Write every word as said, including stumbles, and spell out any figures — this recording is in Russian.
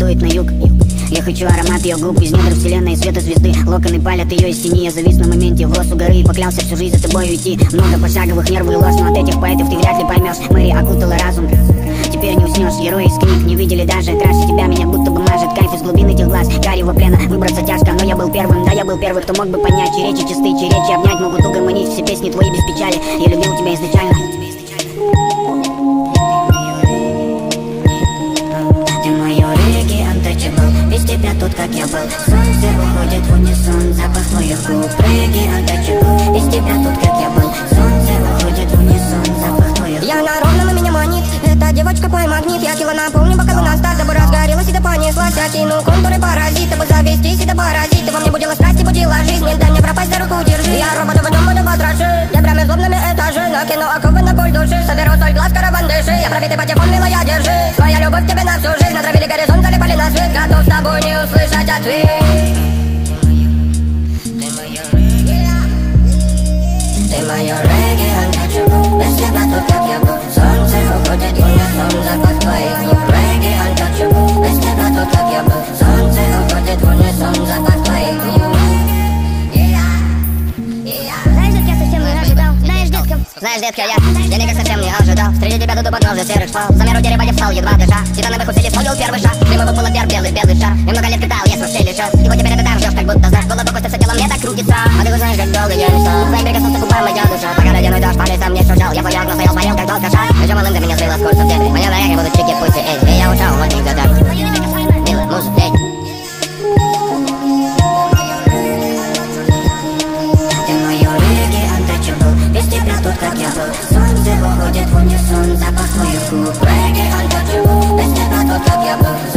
дует на юг. Я хочу аромат ее губ из недр вселенной, света звезды. Локоны палят ее из тени. Я завис на моменте, врос у горы и поклялся всю жизнь за тобой уйти. Много пошаговых, нервы и ложь, но от этих поэтов ты вряд ли поймешь. Мэри окутала разум, теперь не уснешь. Герои из книг не видели даже. Краше тебя меня будто бы мажет кайф из глубин этих глаз. Карьего плена, выбраться тяжко, но я был первым. Да, я был первый, кто мог бы понять, чьи речи чистые, чьи речи обнять могут угомонить все песни твои без печали. Я любил тебя изначально. Ты мое реки untouchable, без тебя тут как я был. Солнце уходит в унисон, запах твоих губ. Реки untouchable, без тебя тут как я был. Солнце уходит в унисон, запах твоих губ. Я на ровном, и меня манит эта девочка мой магнит. Я кило наполню бокалы на старт, дабы разгорелась и да понеслась. Я кину контуры паразит, дабы завестись и да паразит. Во мне будила страсть и будила жизнь, не дай мне пропасть, за руку держи. Я робот в дом, буду потроши, дебрями злобными этажи. Накину оковы на боль души, соберу соль глаз, караван дыши. Я пробитый патефон, милая, держи. Своя любовь тебе на всю жизнь, натравили горизонт, залипали на свет. Готов с тобой не услышать ответ. Ты моё регги, ты моё регги untouchable, без тебя тут как я был. Солнце уходит в унисон, запах твоих губ. Регги untouchable, без тебя тут как я был. Солнце уходит в унисон, запах твоих губ. Знаешь, детка, я совсем не ожидал. Знаешь, детка, Знаешь, детка, я денег совсем не ожидал. Среди тебя дуду подножия серых шпал. За меру дерева я встал, едва дыша. Титановых усилий строил первый шаг. Дымовый было пер, белый, белый шар. Немного лет питал, я вообще лишал. И вот теперь это там ждешь, как будто знаешь. Голову костя все тело мне так крутится. А ты знаешь, как долго я мечтал. Твоим прикоснулся губам моя душа. Пока ледяной дождь по лесам не шуршал. Я твой окна стоял, смотрел, как долго шаг. Еще малым до меня зрело скорость в дебри. Моя дорога будут чики, пульсы, эй. И я ушел в одних годах. Милый муж, эй. Ты мое реки untouchable, без тебя тут как я был. Солнце уходит в унисон, запах твоих губ. Реки untouchable, без тебя тут как я был.